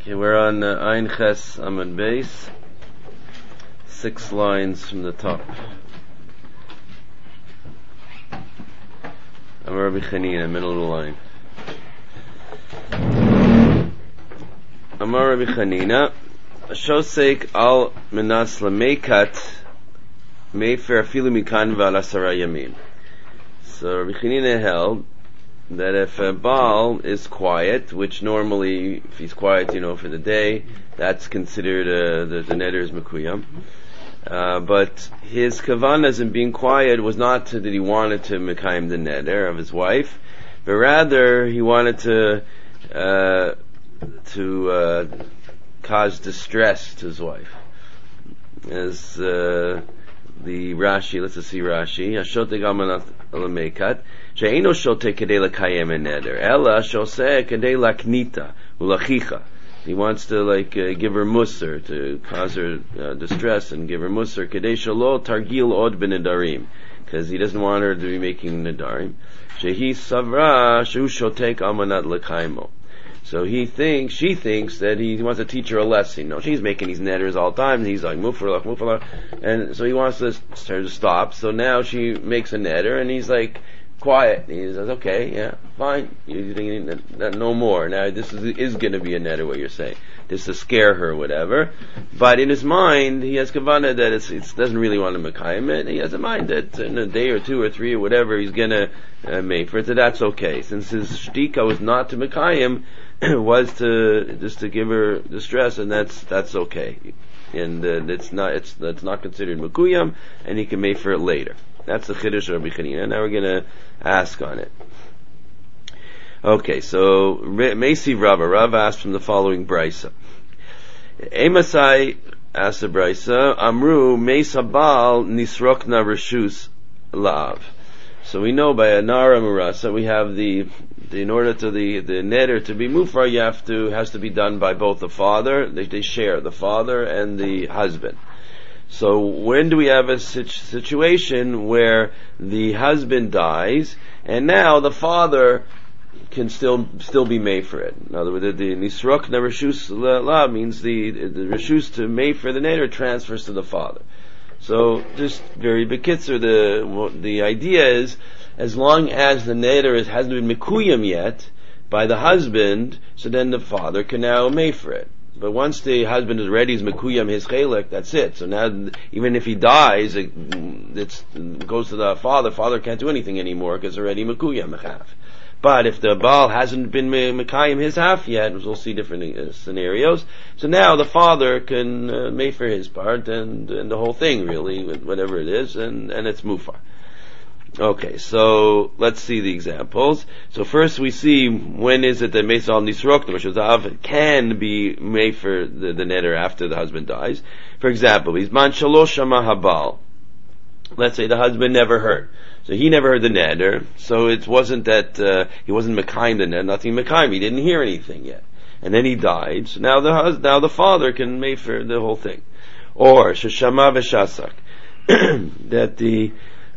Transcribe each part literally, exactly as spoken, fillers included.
Okay, we're on uh, Ein Ches Amud Beis, six lines from the top. Amar Rabbi Chanina, middle of the line. Amar Rabbi Chanina, Shosek al Menas Lameikat Meifer Afilu Mikan V'al Asara Yamim. So Rabbi Chanina held that if a Baal is quiet, which normally, if he's quiet, you know, for the day, that's considered uh, the, the neder is mekuyam. Uh, but his kavanas in being quiet was not to, that he wanted to mekayim the neder of his wife, but rather he wanted to uh, to uh, cause distress to his wife. As uh, the Rashi, let's just see Rashi. Hashotek almanat alamekat. She'eino shotek kedei lakayem neder, ela shoseh kedei laknita ulachicha. He wants to like uh, give her musar, to cause her uh, distress and give her musar. Kedei shalo targil od b'nedarim, because he doesn't want her to be making nedarim. Shehi savra shu shotek almanat lakaymo. So he thinks, she thinks that he wants to teach her a lesson. No, she's making these nedders all the time, and he's like, mufarlach, mufarlach. And so he wants to, her to stop. So now she makes a nedder, and he's like, quiet. He says, okay, yeah, fine. You think that, that no more. Now this is, is going to be a nedder, what you're saying. This to scare her, or whatever. But in his mind, he has kavanah that it's, it doesn't really want to mekayim it. He has a mind that in a day or two or three or whatever, he's going to uh, make for it. So that's okay. Since his shtika was not to mekayim, was to just to give her distress, and that's that's okay, and uh, it's not it's that's not considered mekuyam, and he can make for it later. That's the chiddush of Rabbi Chanina. Now we're going to ask on it. Okay, so Meisi Rava Rava asked from the following brisa. Emasai asked the brisa, Amru Meisa Baal Nisrokna Reshus Lav. So we know by Anara Murasa we have the, the in order to the the neder to be mufar, you have to has to be done by both the father. They, they share the father and the husband. So when do we have a situ- situation where the husband dies and now the father can still still be made for it? In other words, the, the nisrok na reshus la means the the reshus to made for the neder transfers to the father. So, just very bekitzer, the the idea is, as long as the neder is, hasn't been mikuyam yet by the husband, so then the father can now make for it. But once the husband is ready, is mikuyam his chelek, that's it. So now, even if he dies, it it's, it goes to the father. Father can't do anything anymore because already mikuyam mechaf. But if the Baal hasn't been mekayim his half yet, we'll see different uh, scenarios. So now the father can uh, make for his part and, and the whole thing really, whatever it is, and, and it's mufar. Okay, so let's see the examples. So first we see when is it that Meisal Nisrokna, which is Av, can be made for the, the neder after the husband dies. For example, he's man shalosh shama habal. Let's say the husband never heard. So he never heard the neder, so it wasn't that, uh, he wasn't mekayim the neder, nothing mekayim, he didn't hear anything yet. And then he died, so now the hus- now the father can make for the whole thing. Or, sheshama v'shasak, that the,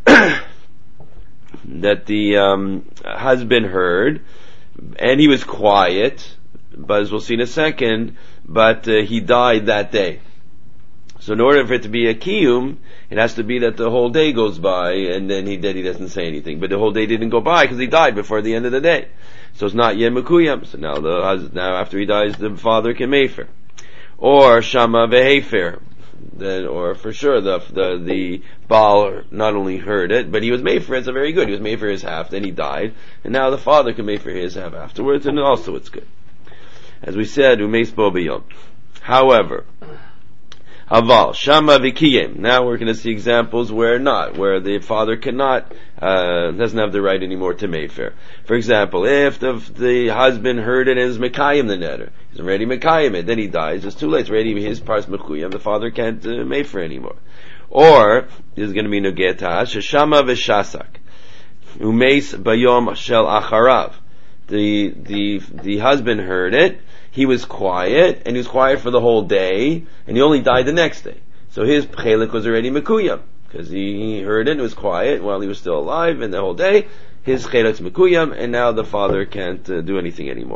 that the, um, husband heard, and he was quiet, but as we'll see in a second, but, uh, he died that day. So in order for it to be a kiyum, it has to be that the whole day goes by, and then he then he doesn't say anything. But the whole day didn't go by because he died before the end of the day. So it's not yet mekuyam. So now the now after he dies, the father can mefer. Or shama vehefer. Then, or for sure the the the Baal not only heard it, but he was made for it. So very good. He was made for his half. Then he died, and now the father can make for his half afterwards, and also it's good. As we said, umeis bo b'yom. However, Aval, Shama Vikiyim. Now we're going to see examples where not, where the father cannot, uh, doesn't have the right anymore to mefer. For example, if the, the husband heard it and is Mekayim the neder, he's already Mekayim it, then he dies, it's too late, it's already his part's Mekuyim, the father can't uh, mefer anymore. Or, this is going to be Nugetash, Shama Vishasak, Umeis Bayom Shel Acharav. The, the, the husband heard it, he was quiet, and he was quiet for the whole day, and he only died the next day. So his chelik was already mekuyam, because he, he heard it and was quiet while he was still alive, and the whole day, his chelik's mekuyam, and now the father can't uh, do anything anymore.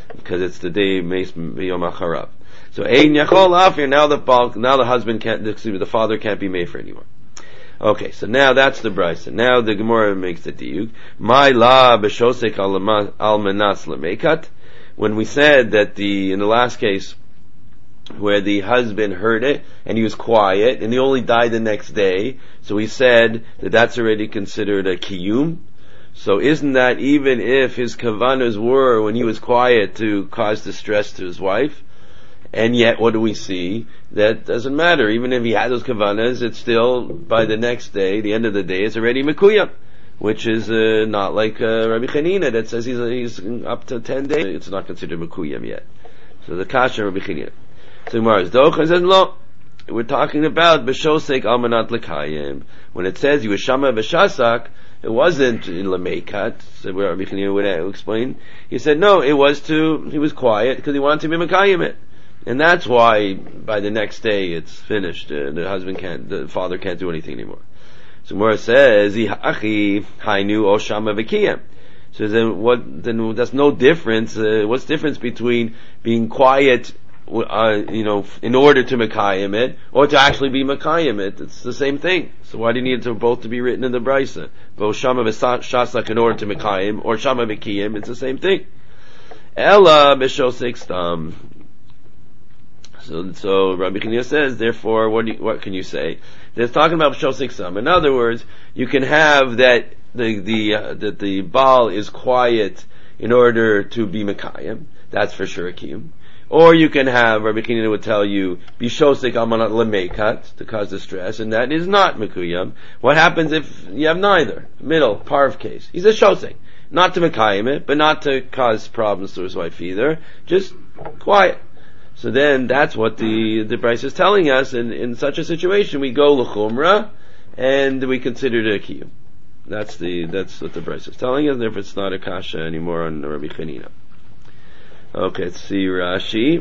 because it's the day Meis B'Yom Acharav. So Ein Yachol La'afir, now the now the husband can't, excuse me, the father can't be Mefer anymore. Okay, so now that's the brisa. Now the Gemara makes the diuk. My la b'shosek al menas lemekat. When we said that the in the last case where the husband heard it and he was quiet and he only died the next day, so we said that that's already considered a kiyum. So isn't that even if his kavanas were when he was quiet to cause distress to his wife? And yet, what do we see? That doesn't matter. Even if he had those kavanas, it's still, by the next day, the end of the day, it's already mekuyam, which is uh, not like uh, Rabbi Chanina that says he's, he's up to ten days. It's not considered mekuyam yet. So the kasha Rabbi Chanina. So Gemara is Docha says, no, we're talking about b'shosek almanat lekayim. When it says he was shama b'shasak, it wasn't in lameikat, so where Rabbi Chanina would explain. He said, no, it was to, he was quiet because he wanted to be mekayim it. And that's why by the next day it's finished. Uh, the husband can't, the father can't do anything anymore. So Gemara says, "Achi hainu o shama v'kiyam." So then, what? Then that's no difference. Uh, what's the difference between being quiet, uh, you know, in order to mekayim it, or to actually be mekayim it? It's the same thing. So why do you need to both to be written in the brisa? Both shama v'shasak in order to mekayim, or shama v'kiyam. It's the same thing. Ella b'shosek stam. So, so Rabbi Chanina says, therefore, what do you, what can you say? They're talking about Shosek Sam. In other words, you can have that the the uh, that the Baal is quiet in order to be Mekayim. That's for sure a kiyum. Or you can have, Rabbi Chanina would tell you, Bishosek Amanat Lemekat, to cause distress, and that is not Mekuyam. What happens if you have neither? Middle, Parv case. He's a Shosek. Not to Mekayim it, but not to cause problems to his wife either. Just quiet. So then, that's what the the Bryce is telling us. In in such a situation, we go l'chumra, and we consider it a kiyum. That's the that's what the Bryce is telling us. Therefore, it's not a kasha anymore on Rabbi Chanina. Okay, let's see Rashi.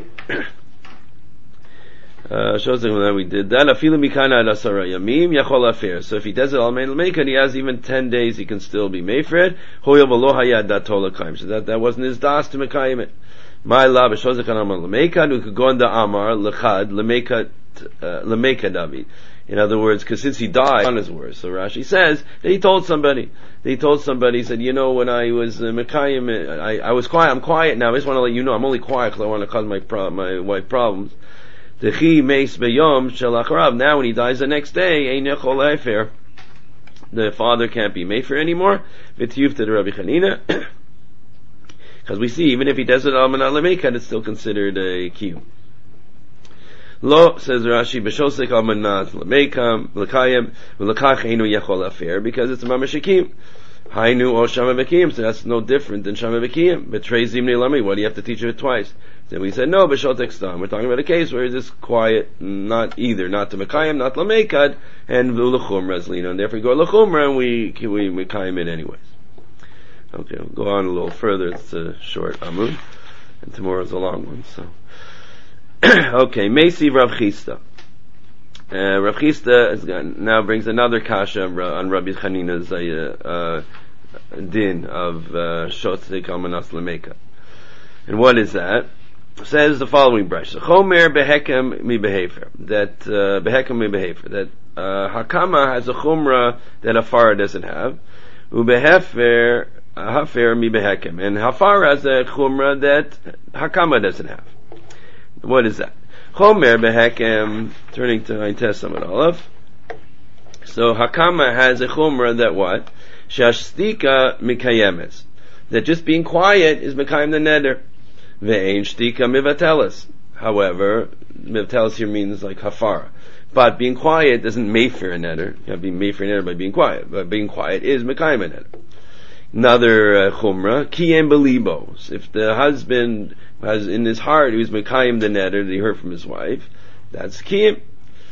Uh, shows that we did that. Afilu mikana ad asara yamim yachol afer. So if he does it al mein l'meika, he has even ten days. He can still be meifred. Hoyel v'lo hayad datol l'kaim. So that that wasn't his das to mekayim it. My love is shows amar lemeika. We could go on the amar lechad lemeika lemeika David. In other words, because since he died on his words, so Rashi says that he told somebody. That he told somebody. He said, you know, when I was uh, mekayim, I I was quiet. I'm quiet now. I just want to let you know I'm only quiet because I want to cause my pro- my wife problems. Dechi meis beyom shel acharav. Now when he dies the next day, ein yachol lefer. The father can't be mefer anymore. V'tiyuf to the Rabbi Chanina. Because we see, even if he does it almanat lemekat, it's still considered a kiyum. Lo, says Rashi, b'shosek almanat lemekam lekayim v'lekach einu yachol afer, because it's a mamash kiyum. Hainu o shama v'kiyum, so that's no different than shama v'kiyum. Betrei zimnei lami, why do you have to teach it twice? Then we said, no, b'shotek stam. We're talking about a case where it's just quiet, not either, not to mekayim, not lemekad, and v'lechumra zlino, and therefore we go lechumra, and we, we mekayim it anyways. Okay, we'll go on a little further. It's a short Amud, and tomorrow's a long one. So, okay, Meisi Rav Chisda. Uh, Rav Chisda now brings another kasha on Rabbi Chanina's uh, uh, din of Shosek Almanas Lemeika. And what is that? It says the following brush: Chomer behekem mi behefer. That uh, behekem mi behefer. That uh, Hakama has a chumra that a Hafara doesn't have. Ubehefer. Hafer mi behekem, and Hafar has a chumra that Hakama doesn't have. What is that? Chomer behekem, turning to Ein Tesam and Aleph. So Hakama has a chumra that what? Shashtika mikayemes. That just being quiet is mekayem the neder. Ve'ein shtika mivatelis. However, mivatelis here means like Hafara. But being quiet doesn't mefer a neder. You have to be mefer a neder by being quiet. But being quiet is mekayem a neder. Another uh, chumrah, kiyem belibos. If the husband has in his heart, he was mekayim the neder that he heard from his wife, that's kiyem.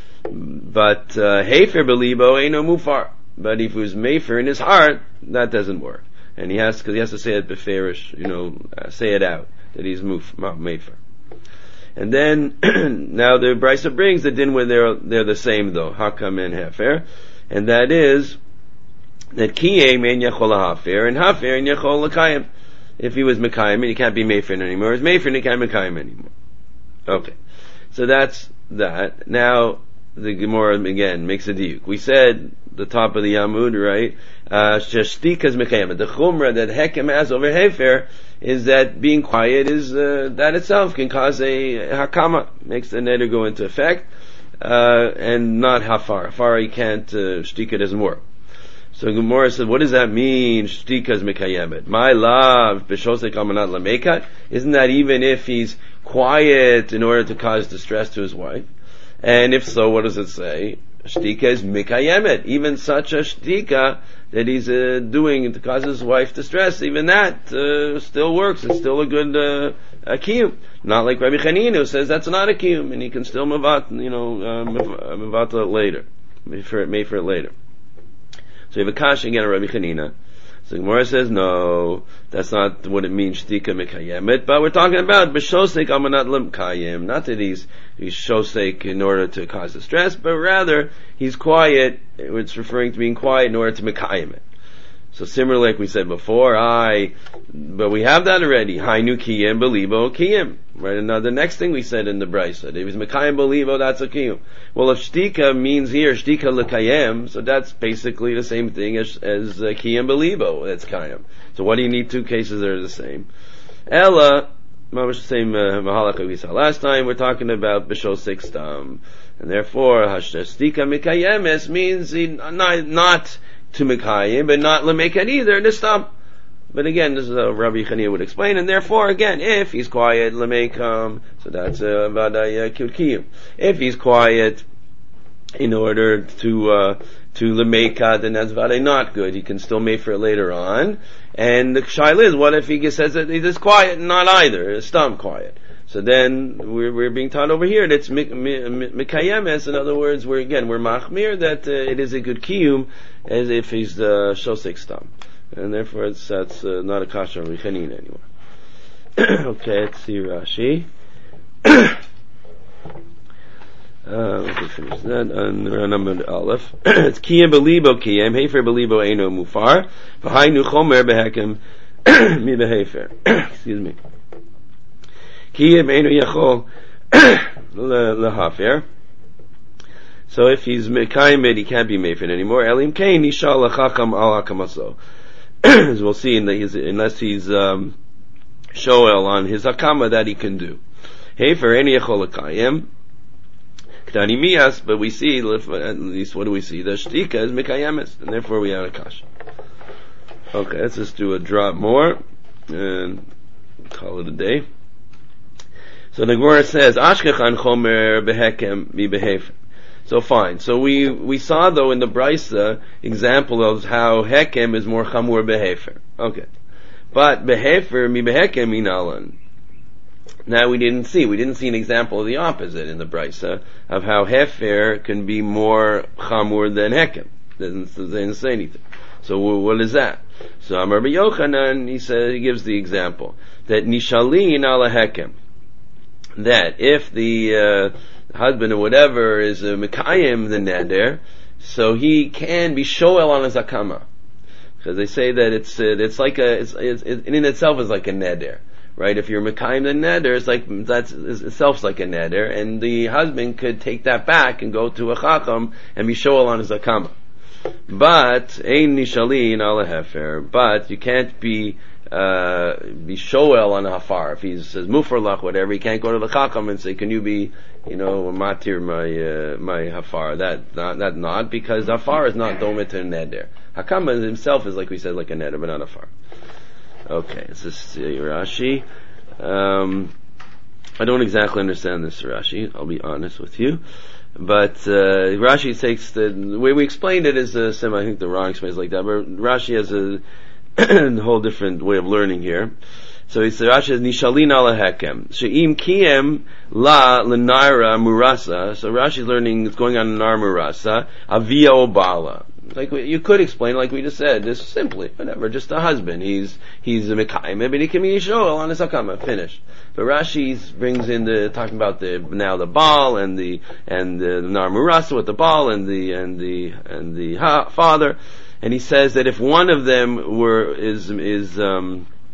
But hefer belibo ain't no mufar. But if it was mefer in his heart, that doesn't work. And he has, because he has to say it beferish, you know, uh, say it out that he's muf mefer. And then now the Brisa brings the din where they're they're the same though, hakam and hefer, and that is that kiyem ein yachol hafer and hafer ein yachol lekayim. if he was Mekayim, he can't be Mefer anymore. If he's Mefer, he can't be Mekayim anymore. Okay. So that's that. Now, the Gemara again makes a diuk. We said, the top of the Yamud, right? Shashtika is Mekayim. The Chumrah that Hekem has over Hefer is that being quiet is, uh, that itself can cause a Hakama, makes the neder go into effect, uh, and not Hafar. Hafar, you can't, uh, Shtika doesn't work. So Gemara says, what does that mean? Shtika is Mekayemet. My love, B'shosek Amanat Lamekat. Isn't that even if he's quiet in order to cause distress to his wife? And if so, what does it say? Shtika is Mekayemet. Even such a Shtika that he's uh, doing to cause his wife distress, even that uh, still works. It's still a good uh, a kiyum. Not like Rabbi Chanina who says that's not a kiyum, and he can still mavat, you know, uh, mavat it later. May for it, may for it later. So you have a kasha again on Rabbi Chanina. So Gemara says, no, that's not what it means, shtika mekayemet, but we're talking about b'shosek amanat lemkayim. Not that he's, he's shosek in order to cause distress, but rather, he's quiet, it's referring to being quiet in order to mekayim it. So similarly, like we said before, I, but we have that already. Hainu kiyim belibo kiyim. Right? And now the next thing we said in the Brisa, if it's mekayim belibo, that's a kiyim. Well, if shtika means here shtika lekayim, so that's basically the same thing as as uh, kiyim belibo. That's kayim. So what do you need? Two cases that are the same. Ella, the same mahalach we saw last time. We're talking about b'shosek stam, and therefore shtika mekayemes means not not to Mekayim, but not Lemekat either, to stop. But again, this is how Rabbi Chanina would explain, and therefore, again, if he's quiet, Lemekam, so that's a Vadai Kilkiyim. If he's quiet in order to, uh, to Lemekat, then that's Vadai not good. He can still make for it later on. And the Shaila is, what if he says that he's quiet, not either, it's stam quiet. So then we're, we're being taught over here that it's mekayemes. In other words, we're again we're machmir that uh, it is a good kiyum as if he's the shosek stam, and therefore it's that's uh, not a kasha of Chanina anymore. Okay, let's see Rashi. uh, let's finish that on number Aleph. It's kiyum belibo kiyum hefer belibo eino mufar v'hainu chomer behekem mi behefer. Excuse me. So if he's mekayim, he can't be mefin anymore. Elim kain nishal lachakam al hakamaso. As we'll see, in the, his, unless he's um, shoel on his hakama that he can do. Hey, for any yachol lekayim ktani mias, but we see at least what do we see? The shtika is mekayemes, and therefore we have a kasha. Okay, let's just do a drop more and call it a day. So the Gemara says, Ashkechan chomer behekem mi behefer. So fine. So we, we saw though in the Brisa example of how hekem is more chamur behefer. Okay. But behefer mi behekem minalan. Now we didn't see, we didn't see an example of the opposite in the Brisa of how hefer can be more chamur than hekem. Doesn't, doesn't say anything. So what is that? So Amar Rabbi Yochanan, he says, he gives the example that nishalin ala hekem. That if the uh, husband or whatever is a mekayim the neder, so he can be shoel on his akama, because they say that it's uh, it's like a it's, it's it in itself is like a neder, right? If you're mekayim the neder, it's like that's itself like a neder, and the husband could take that back and go to a chacham and be shoel on his akama. But ein nishalin ala hefer. But you can't be. Uh, be shoel on a hafar. If he says mufarlach, whatever, he can't go to the chacham and say, "Can you be, you know, matir my uh, my hafar?" That not that not because hafar is not domet to neder. Hakam himself is like we said, like a neder, but not a hafar. Okay, this is uh, Rashi. Um, I don't exactly understand this Rashi. I'll be honest with you. But uh, Rashi takes the, the way we explained it is uh, semi. I think the wrong explains like that. But Rashi has a a whole different way of learning here. So he says, Rashi says, Nishalin ala hekem. She'im kiem la l'naira murasa. So Rashi is learning, it's going on nar murasa. Avia obala. Like we, you could explain, like we just said, this simply, whatever, just a husband. He's, he's a mekayim, but he can be shoel on his hakama, finished. But Rashi brings in the, talking about the, now the baal and the, and the nar murasa with the baal and the, and the, and the ha, father. And he says that if one of them were is is um,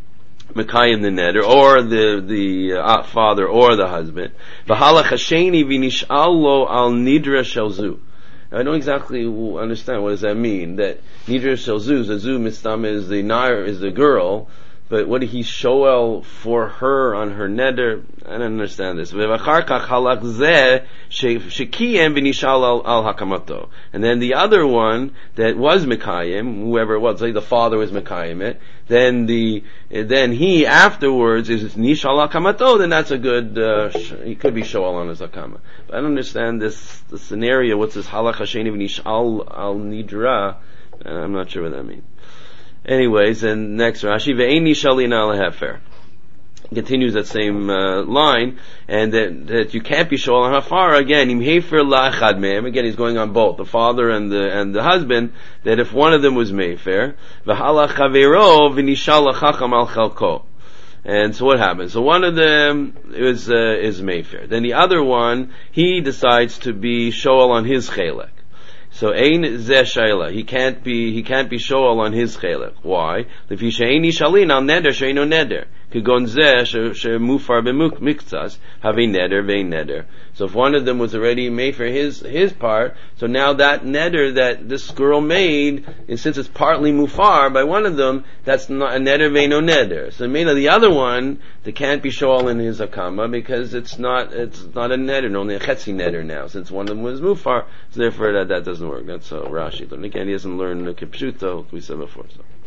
Mekayim the neder, or the the uh, father, or the husband. V'halach hasheni v'nish'al lo al nidra shel zu. I don't exactly understand what does that mean. That nidra shel zu, the zu mistam is the nair, is the girl, but what did he shoel for her on her neder? I don't understand this. V'achar kach halach zeh shekiyem v'nish'al al hakamato. And then the other one that was Mekayim, whoever it was, like the father was Mekayim it, then the then he afterwards is nishal al kamato, then that's a good uh, sh- he could be shoal on his akama. But I don't understand this the scenario. What's this halach hasheni v'nishal al nidra? Uh, I'm not sure what that means. Anyways, and next Rashi ve'ein nishalina al hefer. Continues that same uh, line, and that, that you can't be shoal on hafara again. Im hefer la'achad mehem. Again, he's going on both the father and the and the husband. That if one of them was mefer, v'halach chavero v'nishal lachacham al chalko. And so what happens? So one of them is uh, is mefer. Then the other one, he decides to be shoal on his chelek. So ein zeh shayla. He can't be he can't be shoal on his chelek. Why? Lefi she'ein nishalin al neder she'eino neder. Kigon zeh she'mufar b'miktzas havei neder ve'ein neder. So if one of them was already made for his his part, so now that neder that this girl made, and since it's partly mufar by one of them, that's not a neder ve'eino neder. So maybe the other one, they can't be shoal in his akama because it's not it's not a neder, only a chetzi neder now. Since one of them was mufar, so therefore that that doesn't work. That's how Rashi learned. Again, he doesn't learn the kipshuto we said before. So.